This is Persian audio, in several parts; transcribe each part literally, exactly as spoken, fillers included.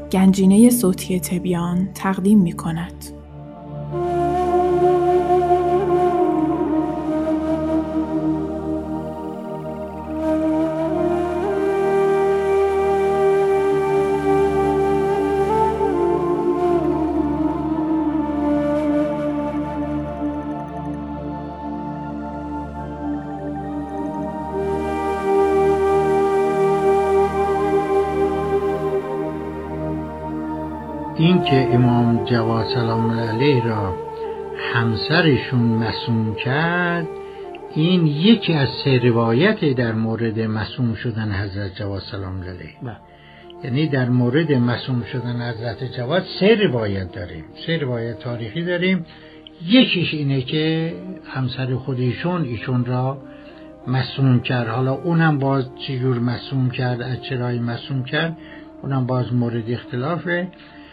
گنجینه صوتی تبیان تقدیم می کند. این که امام جواد سلام الله علیه را همسرشون مسموم کرد، این یکی از سه روایت در مورد مسموم شدن حضرت جواد سلام الله علیه. یعنی در مورد مسموم شدن حضرت جواد سه روایت داریم، سه روایت تاریخی داریم. یکیش اینه که همسر خودشون ایشون را مسموم کرد. حالا اونم باز چجور مسموم کرد، از چرای مسموم کرد، اونم باز مورد اختلافه.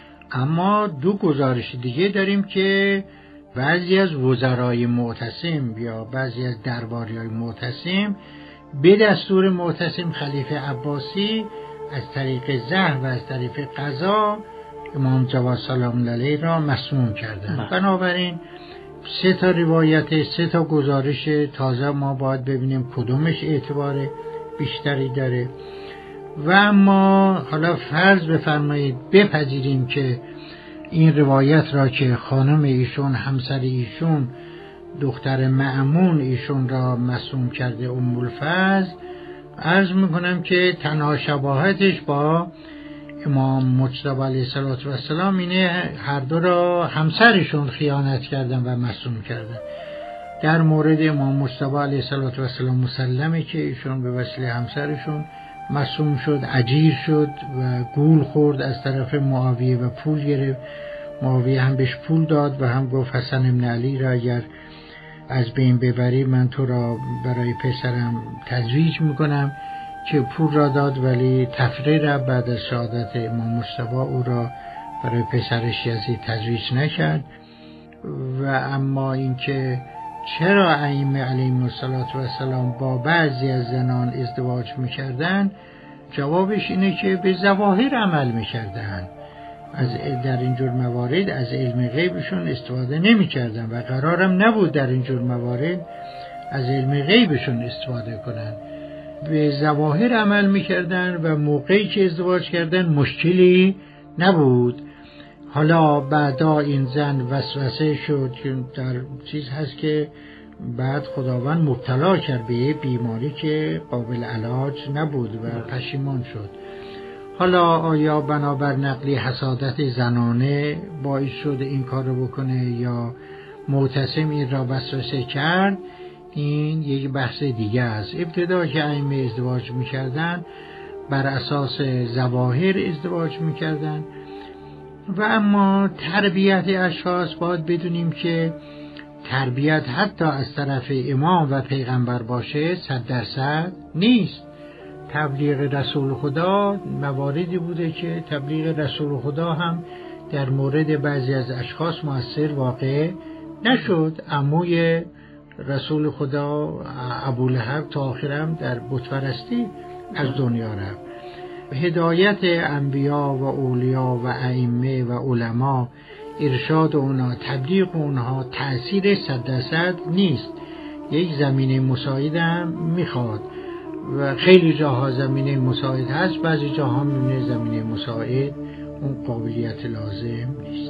اما دو گزارش دیگه داریم که بعضی از وزرای معتصم یا بعضی از درباریای معتصم به دستور معتصم خلیفه عباسی از طریق زهر و از طریق قضا امام جواد سلام الله علیه را مسموم کردند. بنابراین سه تا روایت، سه تا گزارش تازه، ما باید ببینیم کدومش اعتبار بیشتری داره. و اما حالا فرض بفرمایید بپذیریم که این روایت را که خانم ایشون، همسر ایشون، دختر مأمون ایشون را مسموم کرده ام الفضل، عرض میکنم که تنها شباهتش با امام مجتبی علیه السلام اینه هر دو را همسرشون خیانت کردن و مسموم کردن. در مورد امام مجتبی علیه السلام مسلمه که ایشون به وسیله همسرشون مسموم شد، اجیر شد و گول خورد از طرف معاویه و پول گرفت. معاویه هم بهش پول داد و هم گفت حسن ابن علی را اگر از بین ببری من تو را برای پسرم تزویج میکنم، که پول را داد ولی تفریح را بعد از شهادت امام مجتبی او را برای پسرش یزید تزویج نکرد. و اما اینکه چرا ائمه علیهم السلام با بعضی از زنان ازدواج میکردن، جوابش اینه که به ظواهر عمل میکردن. از در اینجور موارد از علم غیبشون استفاده نمیکردن و قرارم نبود در اینجور موارد از علم غیبشون استفاده کنن. به ظواهر عمل میکردن و موقعی که ازدواج کردن مشکلی نبود. حالا بعدا این زن وسوسه شد که در چیز هست که بعد خداوند مبتلا کرد به یه بیماری که قابل علاج نبود و پشیمان شد. حالا آیا بنابر نقلی حسادت زنانه باعث شد این کار رو بکنه یا معتصم این را وسوسه کرد، این یک بحث دیگه است. ابتدا که ائمه ازدواج میکردن بر اساس ظواهر ازدواج میکردن. و اما تربیت اشخاص باید بدونیم که تربیت حتی از طرف امام و پیغمبر باشه صد درصد نیست. تبلیغ رسول خدا مواردی بوده که تبلیغ رسول خدا هم در مورد بعضی از اشخاص مؤثر واقع نشد. عموی رسول خدا ابولهب تا آخرم در بتپرستی از دنیا رفت. هدایت انبیا و اولیا و ائمه و علما، ارشاد اونا، تبلیغ اونها تأثیر صد درصد نیست. یک زمینه مساعد هم میخواد و خیلی جاها زمینه مساعد هست، بعضی جاها میبینه زمینه مساعد اون قابلیت لازم نیست.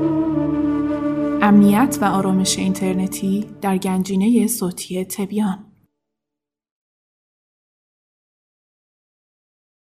امنیت و آرامش اینترنتی در گنجینه صوتی تبیان.